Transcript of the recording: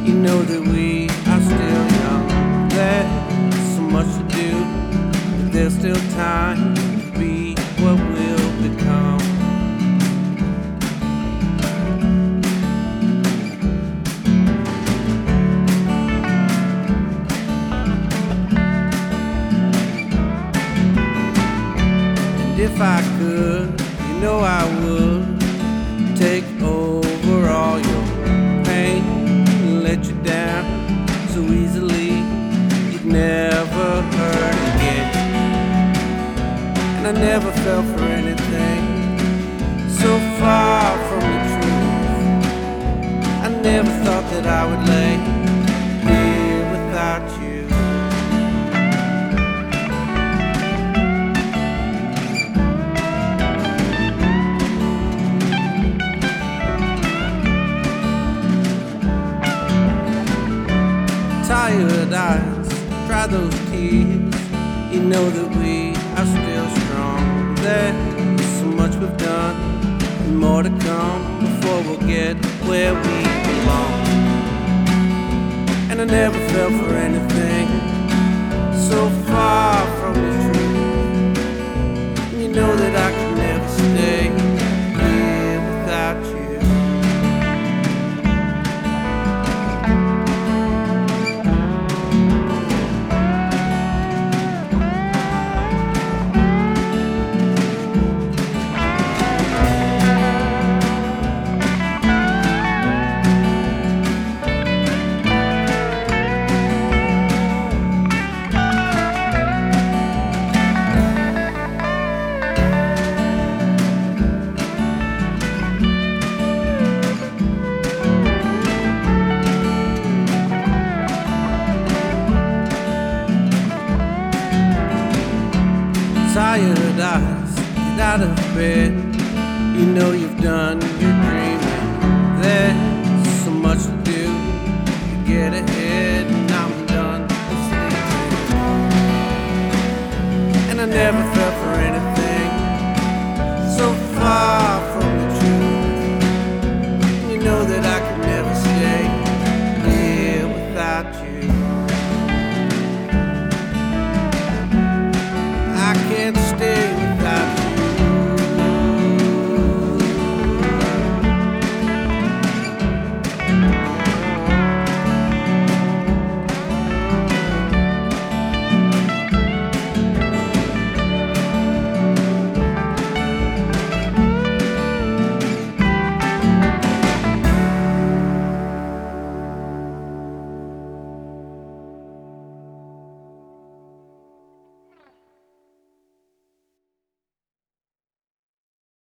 You know that we are still young. There's so much to do, but there's still time to be what we'll become. And if I could, you know I would take over all your pain and let you down so easily you'd never hurt again. And I never fell for anything so far from the truth. I never thought that I would lay here without you. Tired eyes, dry those tears. You know that we are still strong. There's so much we've done and more to come before we'll get where we belong. And I never fell for anything so far from the truth. And you know that I could never stay here without you. Tired eyes, get out of bed. You know you've done your dreaming. There's so much to do to get ahead, and I'm done sleeping. And I never